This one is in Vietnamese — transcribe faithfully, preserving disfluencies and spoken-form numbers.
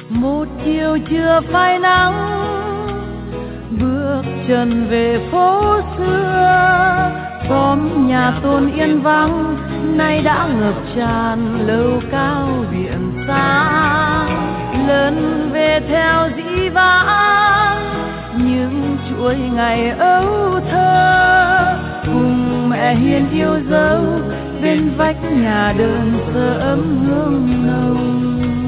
Một chiều chưa phai nắng, bước chân về phố xưa, xóm nhà Tôn yên vắng nay đã ngập tràn lâu cao biển xa. Lớn về theo dĩ vãng những chuỗi ngày ấu thơ, cùng mẹ hiền yêu dấu bên vách nhà đơn sơ ấm hương nồng.